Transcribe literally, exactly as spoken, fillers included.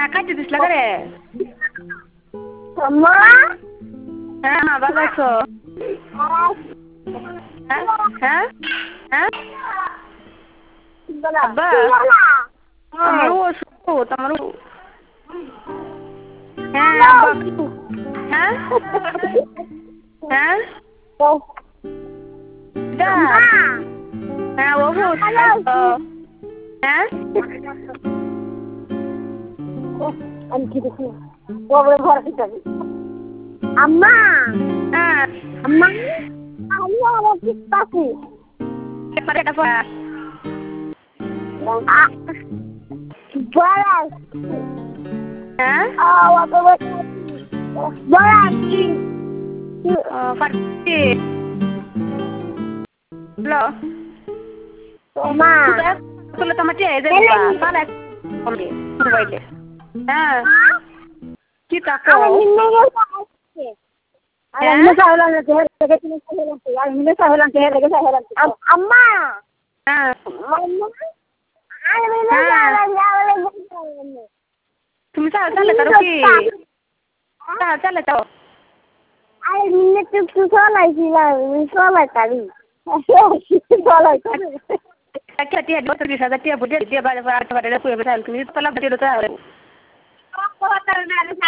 খাইতে দিস লাগা রে মা হ্যাঁ মা ভালো আছো হ্যাঁ হ্যাঁ হ্যাঁ আব্বা আমারও ওষুধ আমারও হ্যাঁ আব্বা হ্যাঁ হ্যাঁ হ্যাঁ ওষুধ হ্যাঁ আম্মা হ্যাঁ আম্মা আমি আমার পিস্তাছি পরে এটা পড়া বড়াস হ্যাঁ আওয়া তো বড়াস ফাটি হ্যালো মা তুলে তোমাকে এই যে তাহলে কমে মোবাইলে হ্যাঁ কি টাকা আমি নিয়ে গেছে আর আমি চাইলা না যে থেকে তুমি চাইলা আর আমি চাইলা যে থেকে চাইলা আম্মা হ্যাঁ মাম্মা আমি না চাইলা যাওয়ালে তুমি চাইলা চাইলা করো কি চাইলা চাইলা চাও আরে মিনে তো তো চাইলাইছি না আমি চাইলাইতারি চাইলাই করে Kaya tiya dua terus ada tiya budaya tiya balik balik pada dah punya besar kini setelah berjalan tahun.